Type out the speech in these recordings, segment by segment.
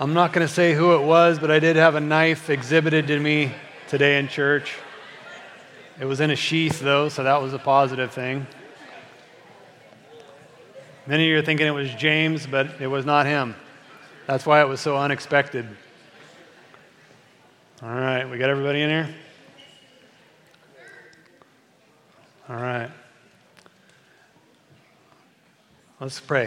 I'm not going to say who it was, but I did have a knife exhibited to me today in church. It was in a sheath, though, so that was a positive thing. Many of you are thinking it was James, but it was not him. That's why it was so unexpected. All right, we got everybody in here? All right. Let's pray.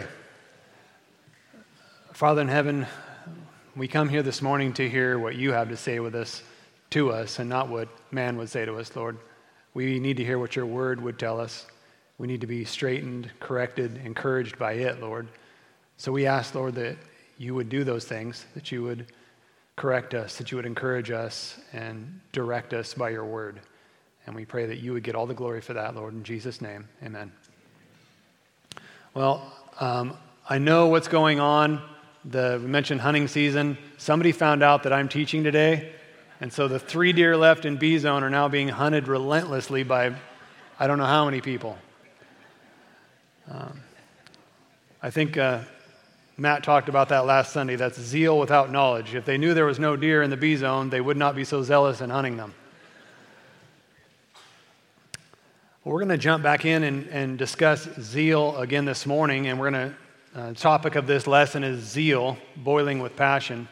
Father in heaven, we come here this morning to hear what you have to say to us, and not what man would say to us, Lord. We need to hear what your word would tell us. We need to be straightened, corrected, encouraged by it, Lord. So we ask, Lord, that you would do those things, that you would correct us, that you would encourage us and direct us by your word. And we pray that you would get all the glory for that, Lord, in Jesus' name, amen. Well, I know what's going on. We mentioned hunting season. Somebody found out that I'm teaching today, and so the 3 deer left in B zone are now being hunted relentlessly by I don't know how many people. I think Matt talked about that last Sunday. That's zeal without knowledge. If they knew there was no deer in the B zone, they would not be so zealous in hunting them. Well, we're going to jump back in and discuss zeal again this morning, and the topic of this lesson is zeal, boiling with passion.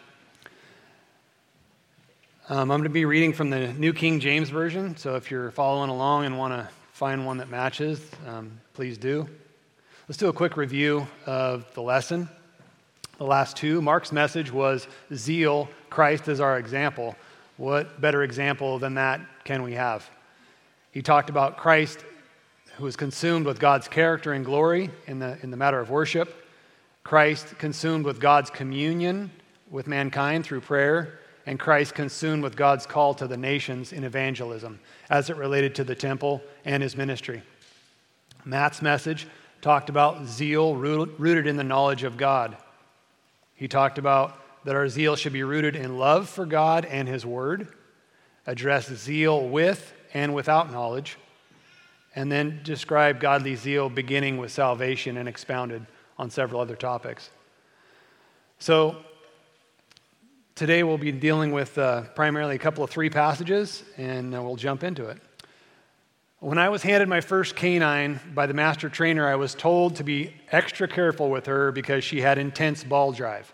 I'm going to be reading from the New King James Version, so if you're following along and want to find one that matches, please do. Let's do a quick review of the lesson. The last two, Mark's message was zeal, Christ is our example. What better example than that can we have? He talked about Christ who was consumed with God's character and glory in the matter of worship. Christ consumed with God's communion with mankind through prayer. And Christ consumed with God's call to the nations in evangelism as it related to the temple and his ministry. Matt's message talked about zeal rooted in the knowledge of God. He talked about that our zeal should be rooted in love for God and his word, address zeal with and without knowledge, and then describe godly zeal beginning with salvation and expounded on several other topics. So today we'll be dealing with primarily a couple of 3 passages, and we'll jump into it. When I was handed my first canine by the master trainer, I was told to be extra careful with her because she had intense ball drive.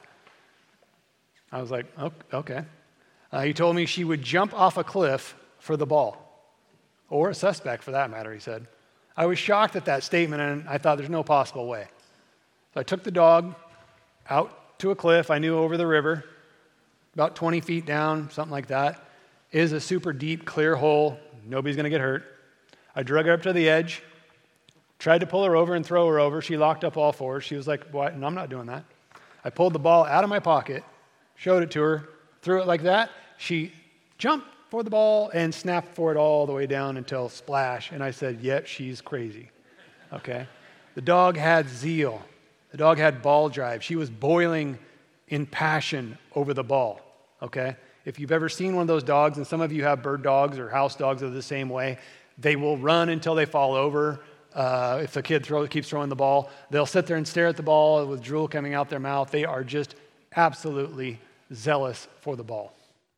I was like, oh, okay. He told me she would jump off a cliff for the ball, or a suspect for that matter, he said. I was shocked at that statement, and I thought there's no possible way. So I took the dog out to a cliff I knew over the river, about 20 feet down, something like that. It is a super deep, clear hole. Nobody's going to get hurt. I drug her up to the edge, tried to pull her over and throw her over. She locked up all fours. She was like, what? No, I'm not doing that. I pulled the ball out of my pocket, showed it to her, threw it like that. She jumped for the ball and snapped for it all the way down until splash. And I said, yep, she's crazy. Okay? The dog had zeal. The dog had ball drive. She was boiling in passion over the ball. Okay? If you've ever seen one of those dogs, and some of you have bird dogs or house dogs that are the same way, they will run until they fall over. If the kid keeps throwing the ball, they'll sit there and stare at the ball with drool coming out their mouth. They are just absolutely zealous for the ball.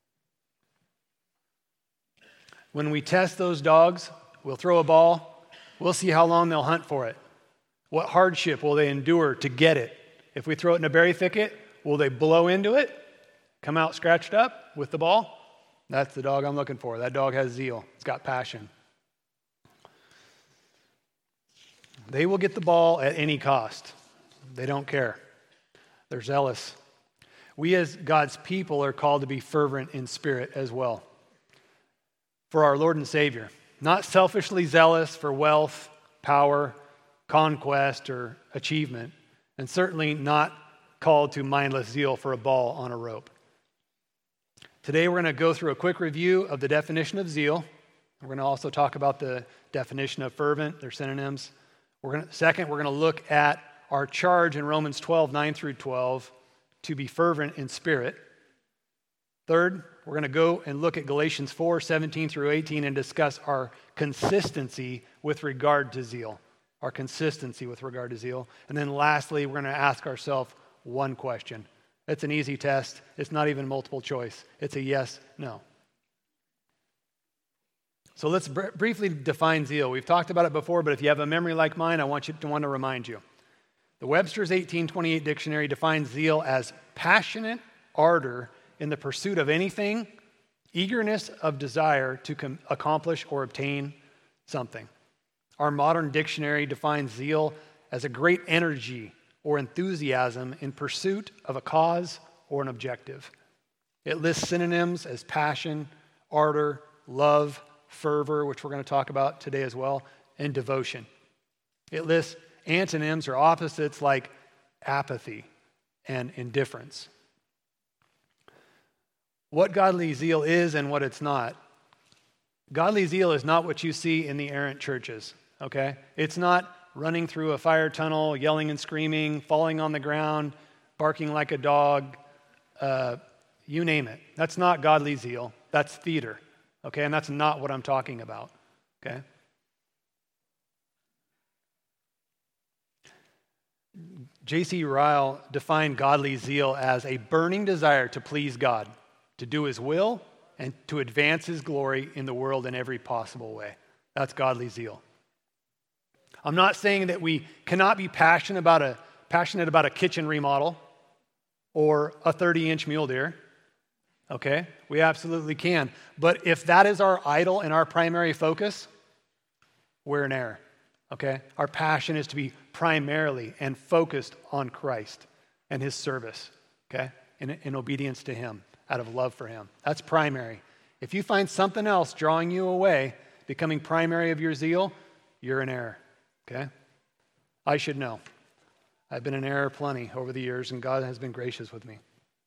When we test those dogs, we'll throw a ball. We'll see how long they'll hunt for it. What hardship will they endure to get it? If we throw it in a berry thicket, will they blow into it, come out scratched up with the ball? That's the dog I'm looking for. That dog has zeal. It's got passion. They will get the ball at any cost. They don't care. They're zealous. We as God's people are called to be fervent in spirit as well for our Lord and Savior. Not selfishly zealous for wealth, power, conquest, or achievement, and certainly not called to mindless zeal for a ball on a rope. Today we're going to go through a quick review of the definition of zeal. We're going to also talk about the definition of fervent, their synonyms. Second, we're going to look at our charge in Romans 12, 9 through 12, to be fervent in spirit. Third, we're going to go and look at Galatians 4, 17 through 18 and discuss our consistency with regard to zeal. And then lastly, we're going to ask ourselves one question. It's an easy test. It's not even multiple choice. It's a yes, no. So let's briefly define zeal. We've talked about it before, but if you have a memory like mine, I want to remind you. The Webster's 1828 dictionary defines zeal as passionate ardor in the pursuit of anything, eagerness of desire to accomplish or obtain something. Our modern dictionary defines zeal as a great energy or enthusiasm in pursuit of a cause or an objective. It lists synonyms as passion, ardor, love, fervor, which we're going to talk about today as well, and devotion. It lists antonyms or opposites like apathy and indifference. What godly zeal is and what it's not. Godly zeal is not what you see in the errant churches, okay? It's not running through a fire tunnel, yelling and screaming, falling on the ground, barking like a dog, you name it. That's not godly zeal. That's theater, okay? And that's not what I'm talking about, okay? J.C. Ryle defined godly zeal as a burning desire to please God, to do His will, and to advance His glory in the world in every possible way. That's godly zeal. I'm not saying that we cannot be passionate about a kitchen remodel or a 30-inch mule deer. Okay? We absolutely can. But if that is our idol and our primary focus, we're in error. Okay? Our passion is to be primarily and focused on Christ and His service. Okay? In obedience to Him, out of love for Him. That's primary. If you find something else drawing you away, becoming primary of your zeal, you're in error. Okay? I should know. I've been in error plenty over the years, and God has been gracious with me.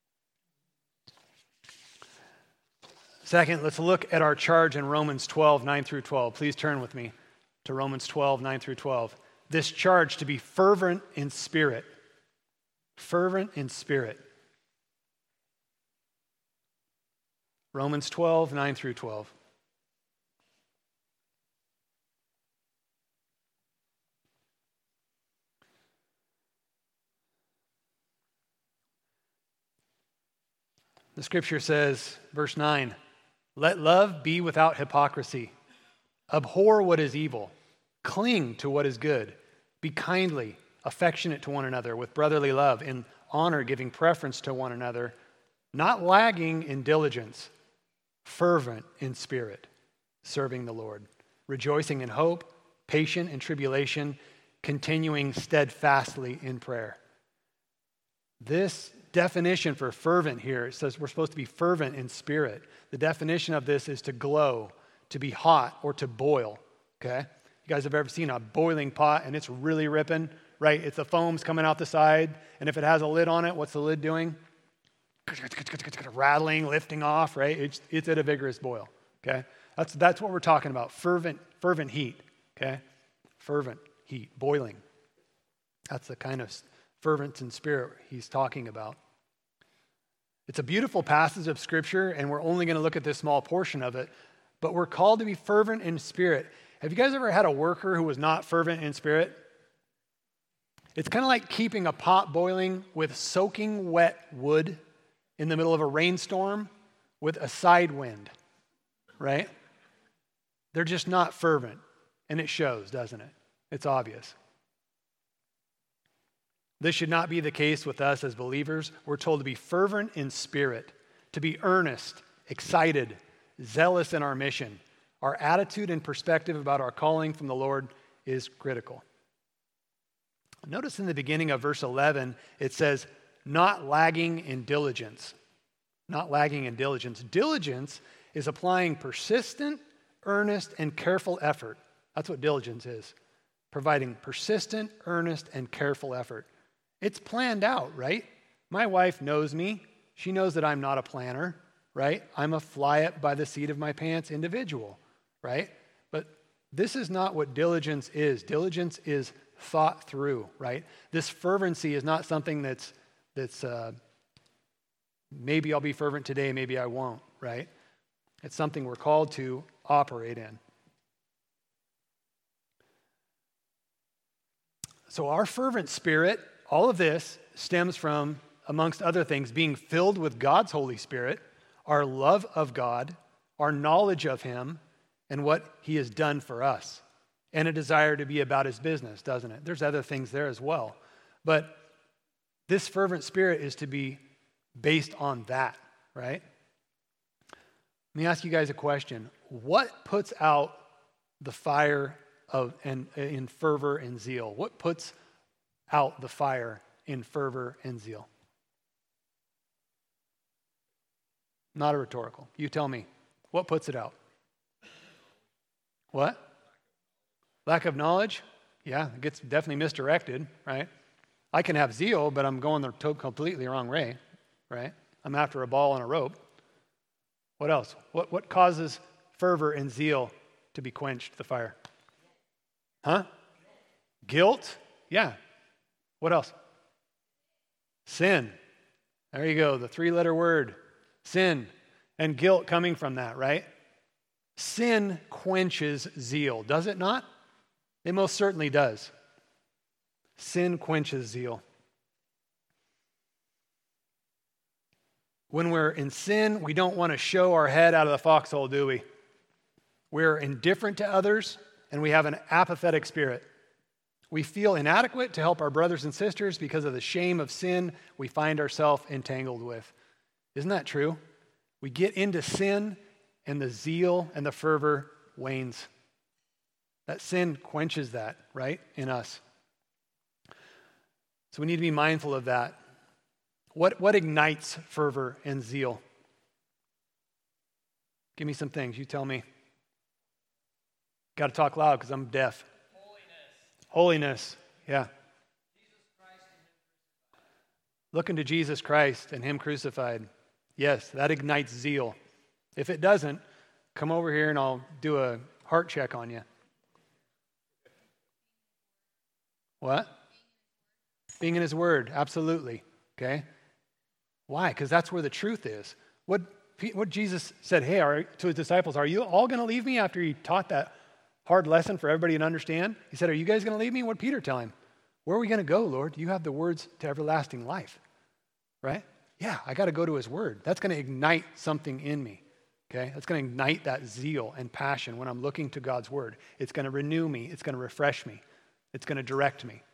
Second, let's look at our charge in Romans 12, 9 through 12. Please turn with me to Romans 12, 9 through 12. This charge to be fervent in spirit. Fervent in spirit. Romans 12, 9 through 12. The scripture says, verse 9, let love be without hypocrisy. Abhor what is evil. Cling to what is good. Be kindly, affectionate to one another with brotherly love, in honor giving preference to one another, not lagging in diligence, fervent in spirit, serving the Lord, rejoicing in hope, patient in tribulation, continuing steadfastly in prayer. This definition for fervent here, it says we're supposed to be fervent in spirit. The definition of this is to glow, to be hot, or to boil, okay? You guys have ever seen a boiling pot and it's really ripping, right? It's the foam's coming out the side, and if it has a lid on it, what's the lid doing? Rattling, lifting off, right? It's at a vigorous boil, okay? That's what we're talking about, fervent heat, okay? Fervent heat, boiling. That's the kind of fervent in spirit he's talking about. It's a beautiful passage of Scripture, and we're only going to look at this small portion of it, but we're called to be fervent in spirit. Have you guys ever had a worker who was not fervent in spirit? It's kind of like keeping a pot boiling with soaking wet wood in the middle of a rainstorm with a side wind, right? They're just not fervent, and it shows, doesn't it? It's obvious. This should not be the case with us as believers. We're told to be fervent in spirit, to be earnest, excited, zealous in our mission. Our attitude and perspective about our calling from the Lord is critical. Notice in the beginning of verse 11, it says, not lagging in diligence. Not lagging in diligence. Diligence is applying persistent, earnest, and careful effort. That's what diligence is. Providing persistent, earnest, and careful effort. It's planned out, right? My wife knows me. She knows that I'm not a planner, right? I'm a fly it by the seat of my pants individual, right? But this is not what diligence is. Diligence is thought through, right? This fervency is not something that's maybe I'll be fervent today, maybe I won't, right? It's something we're called to operate in. So our fervent spirit, all of this stems from amongst other things, being filled with God's Holy Spirit, our love of God, our knowledge of him, and what he has done for us, and a desire to be about his business, doesn't it? There's other things there as well. But this fervent spirit is to be based on that, right? Let me ask you guys a question. What puts out the fire in fervor and zeal? What puts out the fire in fervor and zeal? Not a rhetorical. You tell me. What puts it out? What? Lack of knowledge? Yeah, it gets definitely misdirected, right? I can have zeal, but I'm going the completely wrong way, right? I'm after a ball and a rope. What else? What causes fervor and zeal to be quenched, the fire? Huh? Guilt? Yeah. What else? Sin. There you go, the 3-letter word. Sin and guilt coming from that, right? Sin quenches zeal, does it not? It most certainly does. Sin quenches zeal. When we're in sin, we don't want to show our head out of the foxhole, do we? We're indifferent to others, and we have an apathetic spirit. We feel inadequate to help our brothers and sisters because of the shame of sin we find ourselves entangled with. Isn't that true? We get into sin, and the zeal and the fervor wanes. That sin quenches that, right, in us. So we need to be mindful of that. What ignites fervor and zeal? Give me some things. You tell me. Got to talk loud because I'm deaf. Holiness. Yeah. Looking to Jesus Christ and him crucified. Yes, that ignites zeal. If it doesn't, come over here and I'll do a heart check on you. What? Being in his word, absolutely. Okay? Why? Because that's where the truth is. What Jesus said, to his disciples, are you all going to leave me after he taught that hard lesson for everybody to understand? He said, are you guys going to leave me? What did Peter tell him? Where are we going to go, Lord? You have the words to everlasting life. Right? Yeah, I got to go to his word. That's going to ignite something in me. Okay? That's going to ignite that zeal and passion when I'm looking to God's word. It's going to renew me. It's going to refresh me. It's going to direct me.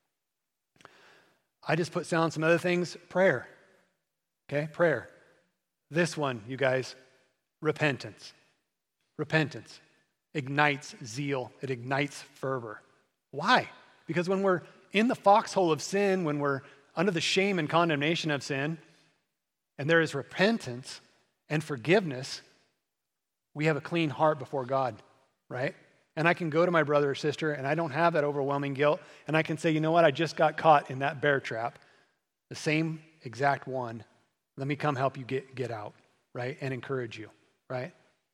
I just put down some other things. Prayer. Okay? Prayer. This one, you guys, repentance. Repentance ignites zeal. It ignites fervor. Why? Because when we're in the foxhole of sin, when we're under the shame and condemnation of sin, and there is repentance and forgiveness, we have a clean heart before God, right? And I can go to my brother or sister, and I don't have that overwhelming guilt, and I can say, you know what, I just got caught in that bear trap, the same exact one. Let me come help you get out, right? And encourage you, right?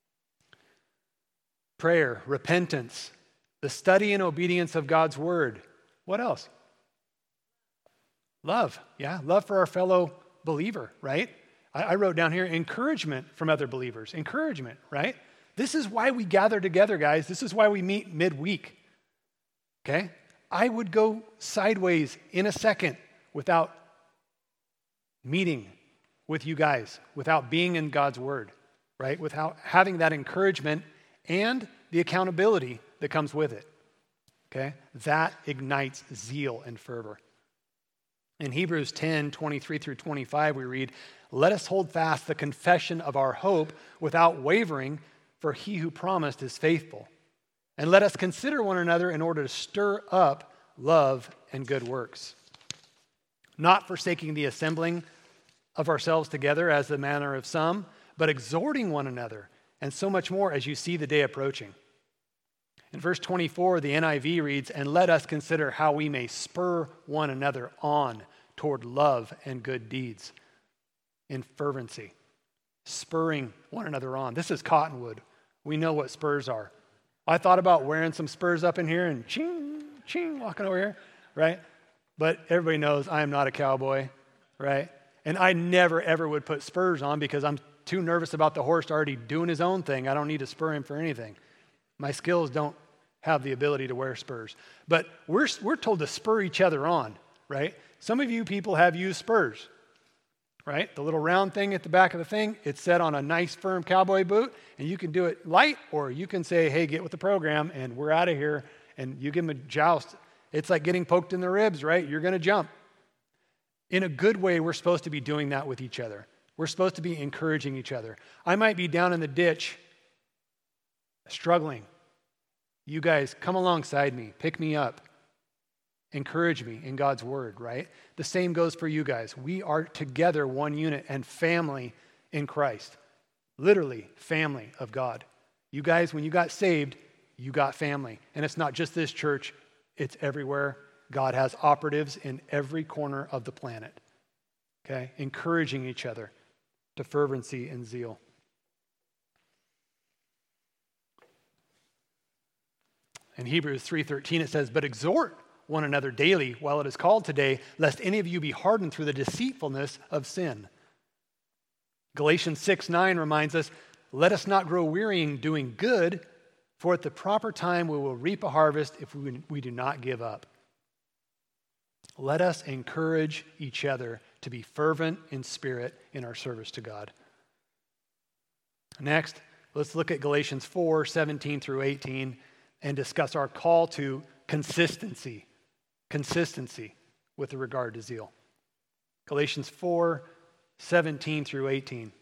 Prayer, repentance, the study and obedience of God's word. What else? Love, yeah, love for our fellow believer, right? I wrote down here encouragement from other believers. Encouragement, right? This is why we gather together, guys. This is why we meet midweek, okay? I would go sideways in a second without meeting with you guys, without being in God's word, right? Without having that encouragement and the accountability that comes with it, okay? That ignites zeal and fervor. In Hebrews 10, 23 through 25, we read, let us hold fast the confession of our hope without wavering, for he who promised is faithful. And let us consider one another in order to stir up love and good works, not forsaking the assembling of ourselves together as the manner of some, but exhorting one another, and so much more as you see the day approaching. In verse 24, the NIV reads, and let us consider how we may spur one another on toward love and good deeds in fervency. Spurring one another on. This is Cottonwood. We know what spurs are. I thought about wearing some spurs up in here and ching, ching, walking over here, right? But everybody knows I am not a cowboy, right? And I never, ever would put spurs on because I'm too nervous about the horse already doing his own thing. I don't need to spur him for anything. My skills don't have the ability to wear spurs. But we're told to spur each other on, right? Some of you people have used spurs, right? The little round thing at the back of the thing, it's set on a nice firm cowboy boot, and you can do it light, or you can say, hey, get with the program, and we're out of here, and you give them a joust. It's like getting poked in the ribs, right? You're going to jump. In a good way, we're supposed to be doing that with each other. We're supposed to be encouraging each other. I might be down in the ditch, struggling. You guys, come alongside me, pick me up. Encourage me in God's word, right? The same goes for you guys. We are together one unit and family in Christ. Literally, family of God. You guys, when you got saved, you got family. And it's not just this church, it's everywhere. God has operatives in every corner of the planet. Okay? Encouraging each other to fervency and zeal. In Hebrews 3:13 it says, but exhort one another daily while it is called today, lest any of you be hardened through the deceitfulness of sin. Galatians 6:9 reminds us, let us not grow weary in doing good, for at the proper time we will reap a harvest if we do not give up. Let us encourage each other to be fervent in spirit in our service to God. Next, let's look at Galatians 4:17 through 18 and discuss our call to consistency with regard to zeal. Galatians 4:17 through 18.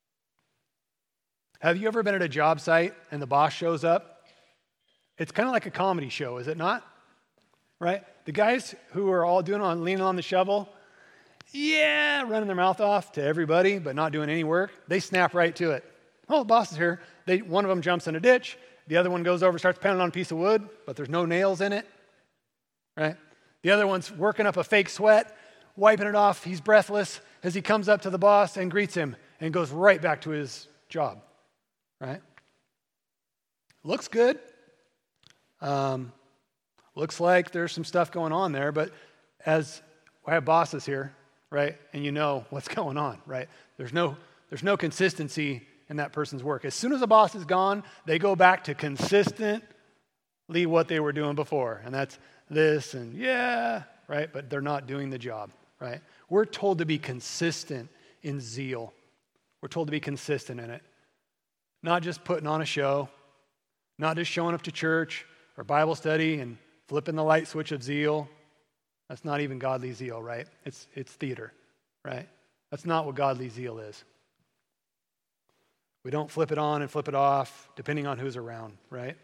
Have you ever been at a job site and the boss shows up? It's kind of like a comedy show, is it not? Right? The guys who are all leaning on the shovel, running their mouth off to everybody, but not doing any work, they snap right to it. Oh, the boss is here. One of them jumps in a ditch. The other one goes over, starts pounding on a piece of wood, but there's no nails in it. Right? The other one's working up a fake sweat, wiping it off. He's breathless as he comes up to the boss and greets him and goes right back to his job. Right? Looks good. Looks like there's some stuff going on there, but as I have bosses here, right, and you know what's going on, right? There's no consistency in that person's work. As soon as the boss is gone, they go back to consistently what they were doing before, and that's this and right? But they're not doing the job, right? We're told to be consistent in zeal. We're told to be consistent in it. Not just putting on a show, not just showing up to church or Bible study and flipping the light switch of zeal. That's not even godly zeal, right? It's theater, right? That's not what godly zeal is. We don't flip it on and flip it off depending on who's around, right?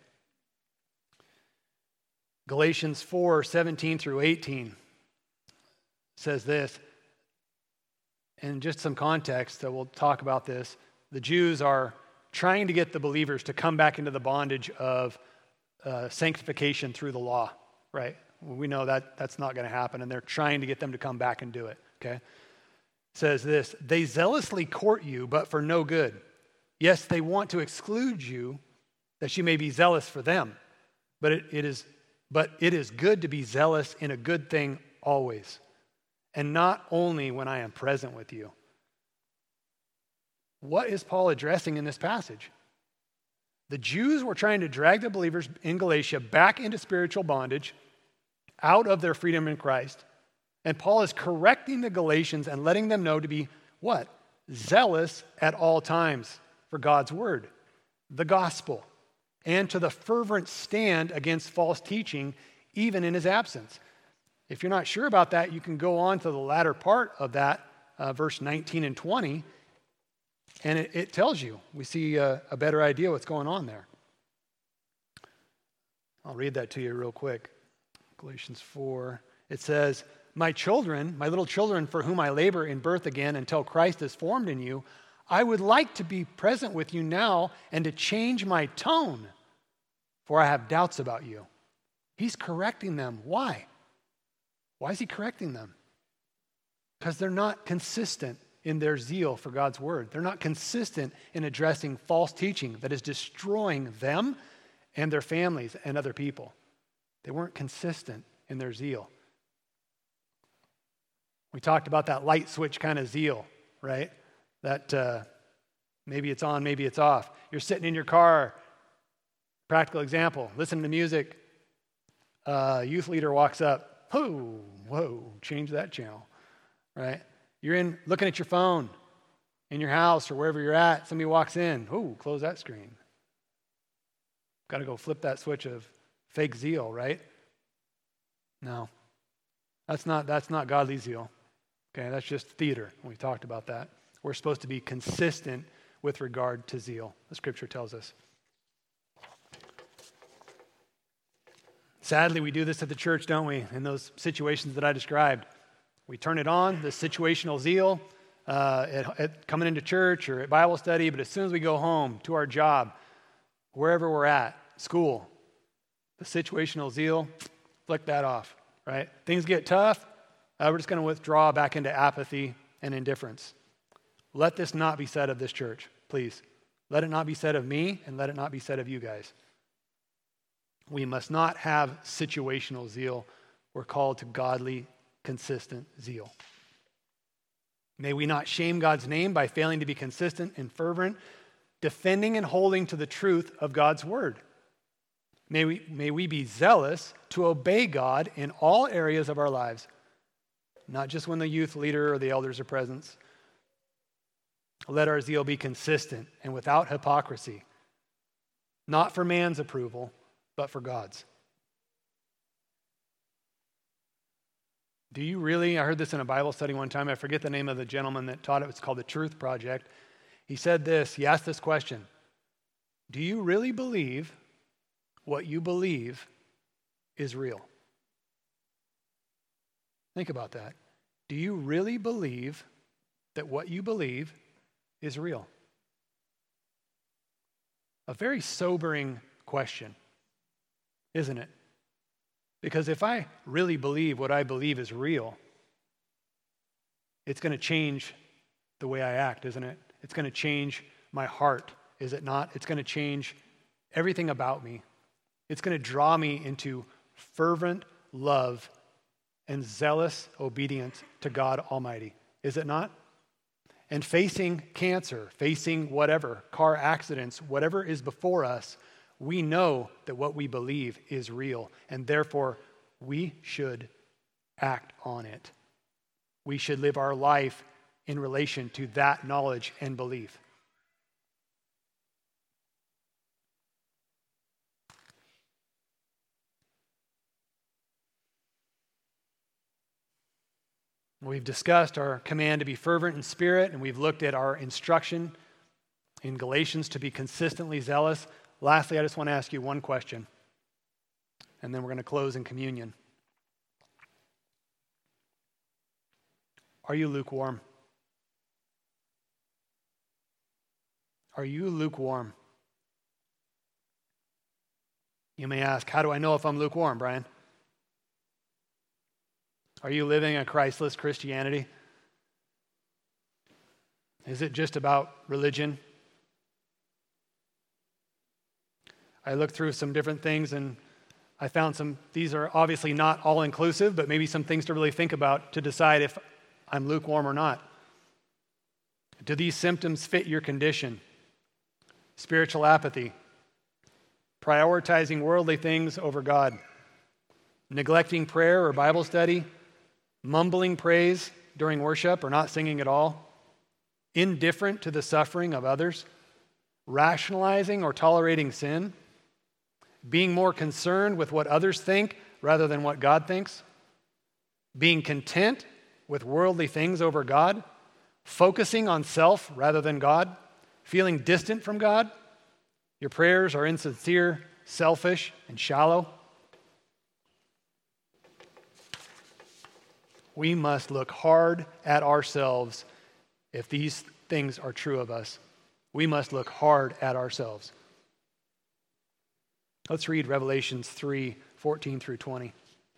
Galatians 4:17 through 18 says this, and just some context that we'll talk about this. The Jews are trying to get the believers to come back into the bondage of sanctification through the law, right? We know that that's not going to happen, and they're trying to get them to come back and do it, okay? It says this, they zealously court you, but for no good. Yes, they want to exclude you that you may be zealous for them, but it is good to be zealous in a good thing always, and not only when I am present with you. What is Paul addressing in this passage? The Jews were trying to drag the believers in Galatia back into spiritual bondage, out of their freedom in Christ. And Paul is correcting the Galatians and letting them know to be what? Zealous at all times for God's word, the gospel, and to the fervent stand against false teaching, even in his absence. If you're not sure about that, you can go on to the latter part of that, verse 19 and 20, and it tells you. We see a better idea what's going on there. I'll read that to you real quick. Galatians 4, it says, my children, my little children for whom I labor in birth again until Christ is formed in you, I would like to be present with you now and to change my tone, for I have doubts about you. He's correcting them. Why? Why is he correcting them? Because they're not consistent in their zeal for God's word. They're not consistent in addressing false teaching that is destroying them and their families and other people. They weren't consistent in their zeal. We talked about that light switch kind of zeal, right? That maybe it's on, maybe it's off. You're sitting in your car, practical example, listening to music. Youth leader walks up, whoa, change that channel, right? You're in looking at your phone in your house or wherever you're at. Somebody walks in. Oh, close that screen. Got to go flip that switch of fake zeal, right? No. That's not godly zeal. Okay, that's just theater. We talked about that. We're supposed to be consistent with regard to zeal, the scripture tells us. Sadly, we do this at the church, don't we? In those situations that I described. We turn it on, the situational zeal, at coming into church or at Bible study, but as soon as we go home to our job, wherever we're at, school, the situational zeal, flick that off, right? Things get tough, we're just going to withdraw back into apathy and indifference. Let this not be said of this church, please. Let it not be said of me, and let it not be said of you guys. We must not have situational zeal. We're called to godly, consistent zeal. May we not shame God's name by failing to be consistent and fervent, defending and holding to the truth of God's word. May we be zealous to obey God in all areas of our lives, not just when the youth leader or the elders are present. Let our zeal be consistent and without hypocrisy, not for man's approval, but for God's. Do you really? I heard this in a Bible study one time. I forget the name of the gentleman that taught it. It's called the Truth Project. He said this. He asked this question. Do you really believe what you believe is real? Think about that. Do you really believe that what you believe is real? A very sobering question, isn't it? Because if I really believe what I believe is real, it's going to change the way I act, isn't it? It's going to change my heart, is it not? It's going to change everything about me. It's going to draw me into fervent love and zealous obedience to God Almighty, is it not? And facing cancer, facing whatever, car accidents, whatever is before us, we know that what we believe is real, and therefore we should act on it. We should live our life in relation to that knowledge and belief. We've discussed our command to be fervent in spirit, and we've looked at our instruction in Galatians to be consistently zealous. Lastly, I just want to ask you one question, and then we're going to close in communion. Are you lukewarm? Are you lukewarm? You may ask, how do I know if I'm lukewarm, Brian? Are you living a Christless Christianity? Is it just about religion? I looked through some different things and I found these are obviously not all inclusive, but maybe some things to really think about to decide if I'm lukewarm or not. Do these symptoms fit your condition? Spiritual apathy, prioritizing worldly things over God, neglecting prayer or Bible study, mumbling praise during worship or not singing at all, indifferent to the suffering of others, rationalizing or tolerating sin, being more concerned with what others think rather than what God thinks, being content with worldly things over God, focusing on self rather than God, feeling distant from God. Your prayers are insincere, selfish, and shallow. We must look hard at ourselves if these things are true of us. We must look hard at ourselves. Let's read Revelations 3:14 through 20.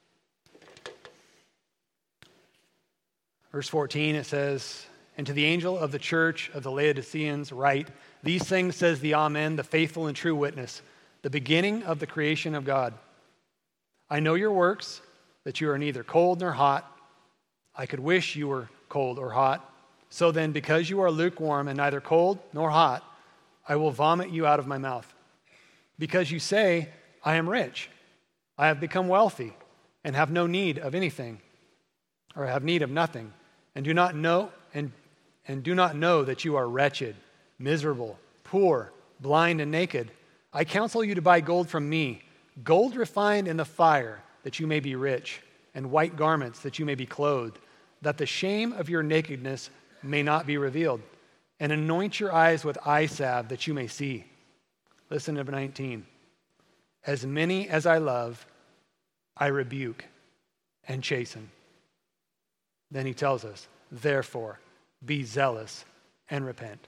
Verse 14, it says, "And to the angel of the church of the Laodiceans write, these things says the Amen, the faithful and true witness, the beginning of the creation of God. I know your works, that you are neither cold nor hot. I could wish you were cold or hot. So then, because you are lukewarm and neither cold nor hot, I will vomit you out of my mouth. Because you say, I am rich, I have become wealthy, and have no need of anything, or have need of nothing, and do not know that you are wretched, miserable, poor, blind, and naked. I counsel you to buy gold from me, gold refined in the fire, that you may be rich, and white garments, that you may be clothed, that the shame of your nakedness may not be revealed, and anoint your eyes with eye salve, that you may see. Listen to 19. As many as I love, I rebuke and chasten. Then he tells us, therefore, be zealous and repent.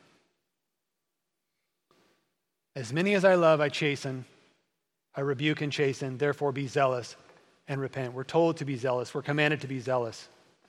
As many as I love, I chasten, I rebuke and chasten, therefore be zealous and repent. We're told to be zealous. We're commanded to be zealous.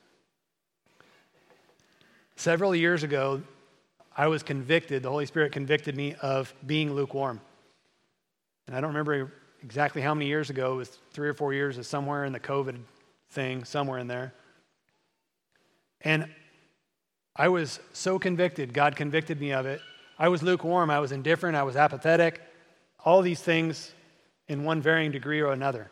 Several years ago, I was convicted, the Holy Spirit convicted me of being lukewarm. And I don't remember exactly how many years ago. It was 3 or 4 years, somewhere in the COVID thing, somewhere in there. And I was so convicted. God convicted me of it. I was lukewarm. I was indifferent. I was apathetic. All these things in one varying degree or another.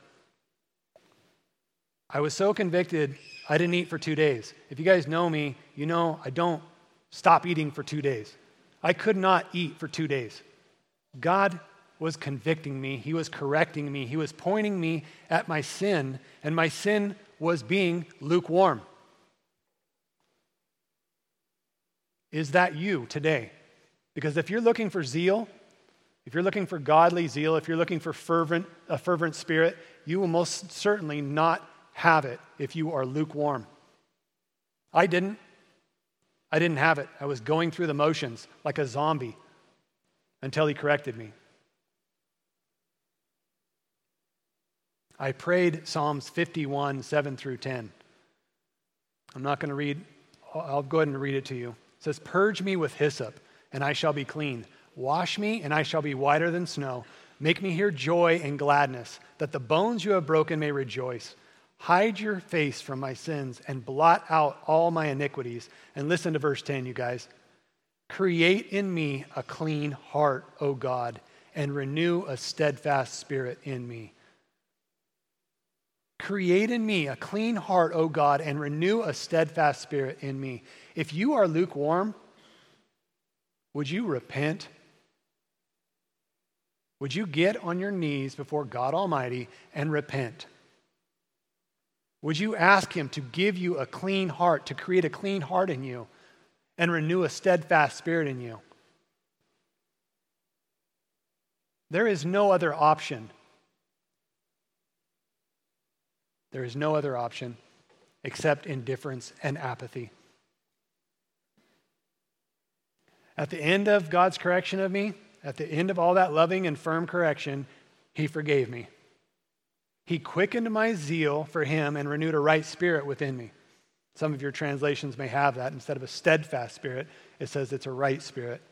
I was so convicted, I didn't eat for 2 days. If you guys know me, you know I don't stop eating for 2 days. I could not eat for 2 days. God was convicting me. He was correcting me. He was pointing me at my sin, and my sin was being lukewarm. Is that you today? Because if you're looking for zeal, if you're looking for godly zeal, if you're looking for a fervent spirit, you will most certainly not have it if you are lukewarm. I didn't have it. I was going through the motions like a zombie until he corrected me. I prayed Psalms 51, 7 through 10. I'm not going to read, I'll go ahead and read it to you. It says, purge me with hyssop, and I shall be clean. Wash me, and I shall be whiter than snow. Make me hear joy and gladness, that the bones you have broken may rejoice. Hide your face from my sins and blot out all my iniquities. And listen to verse 10, you guys. Create in me a clean heart, O God, and renew a steadfast spirit in me. Create in me a clean heart, O God, and renew a steadfast spirit in me. If you are lukewarm, would you repent? Would you get on your knees before God Almighty and repent? Would you ask Him to give you a clean heart, to create a clean heart in you and renew a steadfast spirit in you? There is no other option. There is no other option except indifference and apathy. At the end of God's correction of me, at the end of all that loving and firm correction, He forgave me. He quickened my zeal for Him and renewed a right spirit within me. Some of your translations may have that. Instead of a steadfast spirit, it says it's a right spirit.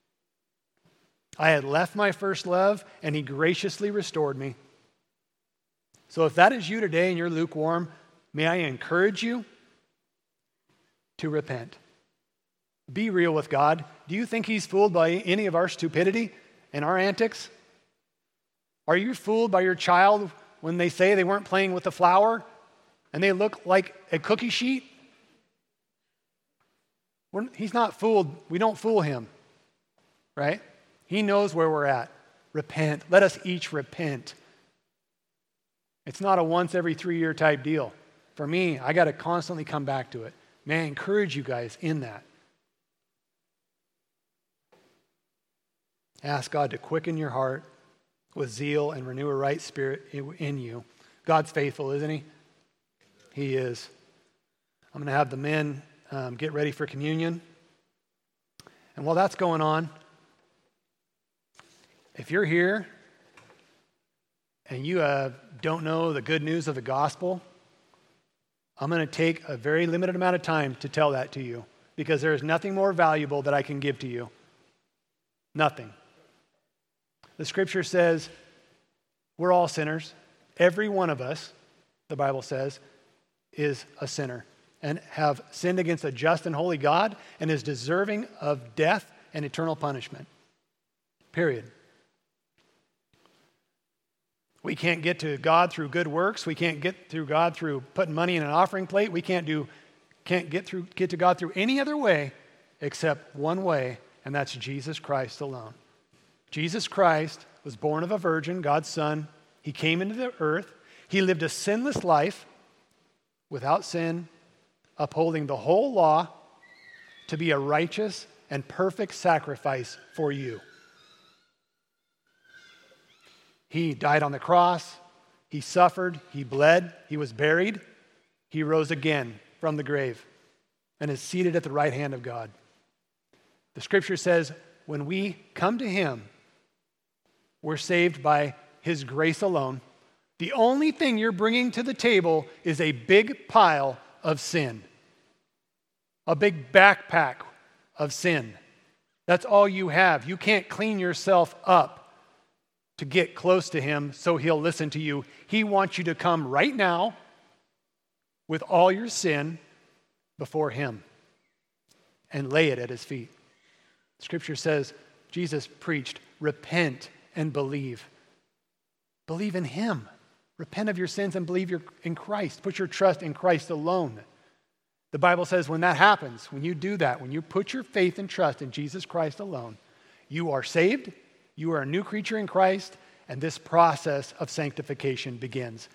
I had left my first love, and He graciously restored me. So if that is you today and you're lukewarm, may I encourage you to repent. Be real with God. Do you think He's fooled by any of our stupidity and our antics? Are you fooled by your child when they say they weren't playing with the flour and they look like a cookie sheet? He's not fooled. We don't fool Him, right? He knows where we're at. Repent. Let us each repent. It's not a once every 3-year type deal. For me, I got to constantly come back to it. May I encourage you guys in that. Ask God to quicken your heart with zeal and renew a right spirit in you. God's faithful, isn't He? He is. I'm going to have the men get ready for communion. And while that's going on, if you're here and you don't know the good news of the gospel, I'm going to take a very limited amount of time to tell that to you, because there is nothing more valuable that I can give to you. Nothing. The scripture says we're all sinners. Every one of us, the Bible says, is a sinner and have sinned against a just and holy God and is deserving of death and eternal punishment. Period. We can't get to God through good works. We can't get through God through putting money in an offering plate. We can't do can't get to God through any other way except one way, and that's Jesus Christ alone. Jesus Christ was born of a virgin, God's Son. He came into the earth. He lived a sinless life without sin, upholding the whole law to be a righteous and perfect sacrifice for you. He died on the cross. He suffered. He bled. He was buried. He rose again from the grave and is seated at the right hand of God. The scripture says when we come to him, we're saved by his grace alone. The only thing you're bringing to the table is a big pile of sin, a big backpack of sin. That's all you have. You can't clean yourself up to get close to him so he'll listen to you. He wants you to come right now with all your sin before him and lay it at his feet. Scripture says Jesus preached, repent and believe. Believe in him. Repent of your sins and believe in Christ. Put your trust in Christ alone. The Bible says when that happens, when you do that, when you put your faith and trust in Jesus Christ alone, you are saved, you are a new creature in Christ, and this process of sanctification begins.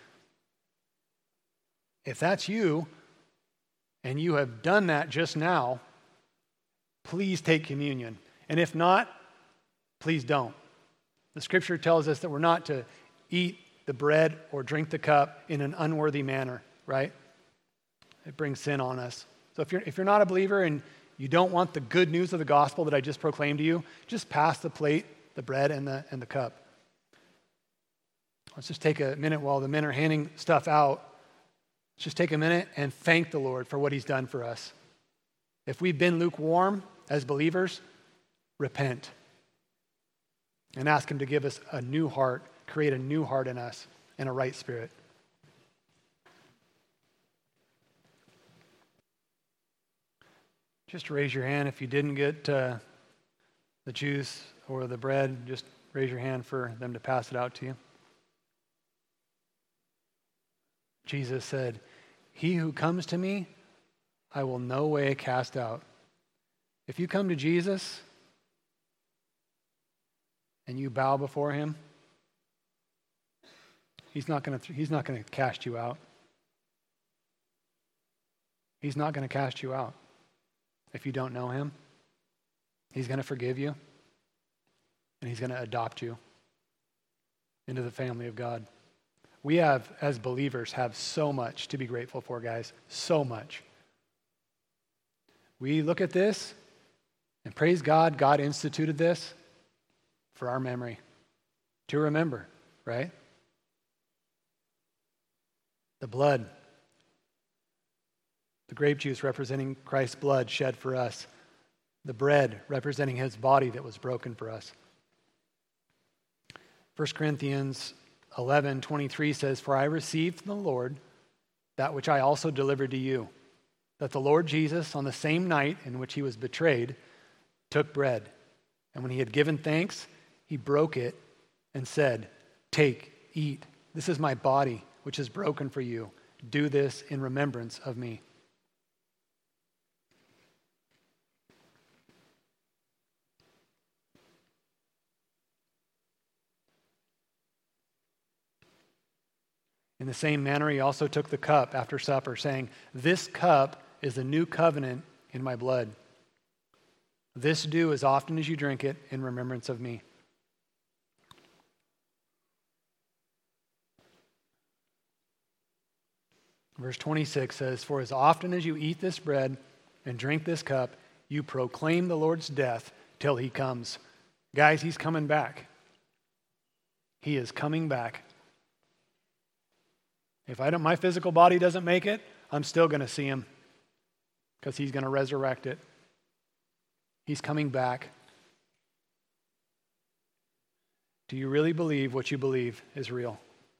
If that's you, and you have done that just now, please take communion. And if not, please don't. The scripture tells us that we're not to eat the bread or drink the cup in an unworthy manner, right? It brings sin on us. So if you're not a believer and you don't want the good news of the gospel that I just proclaimed to you, just pass the plate, the bread, and the cup. Let's just take a minute while the men are handing stuff out. Let's just take a minute and thank the Lord for what he's done for us. If we've been lukewarm as believers, repent and ask him to give us a new heart, create a new heart in us and a right spirit. Just raise your hand if you didn't get the juice or the bread. Just raise your hand for them to pass it out to you. Jesus said, "He who comes to me, I will no way cast out." If you come to Jesus and you bow before him, he's not going to cast you out. He's not going to cast you out. If you don't know him, he's going to forgive you and he's going to adopt you into the family of God. We have, as believers, have so much to be grateful for, guys. So much. We look at this and praise God, God instituted this for our memory, to remember, right? The blood, the grape juice representing Christ's blood shed for us. The bread representing his body that was broken for us. 1 Corinthians 11:23 says, "For I received from the Lord that which I also delivered to you, that the Lord Jesus, on the same night in which he was betrayed, took bread. And when he had given thanks, he broke it and said, 'Take, eat. This is my body, which is broken for you. Do this in remembrance of me.'" In the same manner, he also took the cup after supper, saying, "This cup is the new covenant in my blood. This do as often as you drink it in remembrance of me." Verse 26 says, "For as often as you eat this bread and drink this cup, you proclaim the Lord's death till he comes." Guys, he's coming back. He is coming back. If my physical body doesn't make it, I'm still going to see him because he's going to resurrect it. He's coming back. Do you really believe what you believe is real?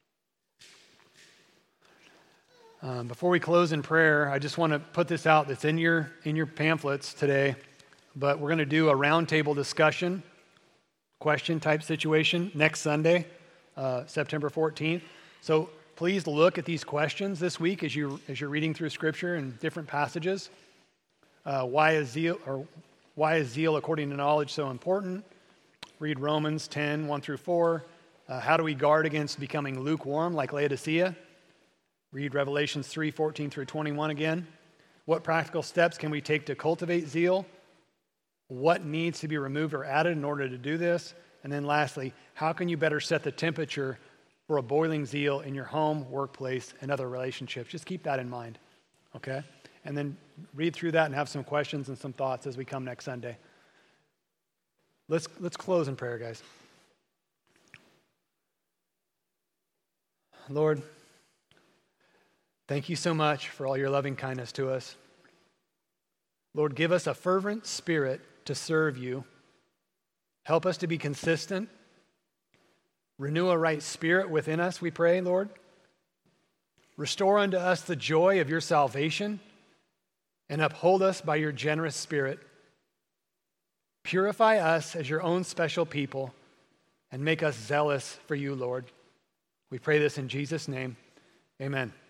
Before we close in prayer, I just want to put this out that's in your pamphlets today, but we're going to do a roundtable discussion, question type situation next Sunday, September 14th. So please look at these questions this week as you're reading through Scripture and different passages. Why is zeal according to knowledge so important? Read Romans 10, 1 through 4. How do we guard against becoming lukewarm like Laodicea? Read Revelations 3, 14 through 21 again. What practical steps can we take to cultivate zeal? What needs to be removed or added in order to do this? And then lastly, how can you better set the temperature for a boiling zeal in your home, workplace, and other relationships? Just keep that in mind, okay? And then read through that and have some questions and some thoughts as we come next Sunday. Let's close in prayer, guys. Lord, thank you so much for all your loving kindness to us. Lord, give us a fervent spirit to serve you. Help us to be consistent. Renew a right spirit within us, we pray, Lord. Restore unto us the joy of your salvation and uphold us by your generous spirit. Purify us as your own special people and make us zealous for you, Lord. We pray this in Jesus' name. Amen.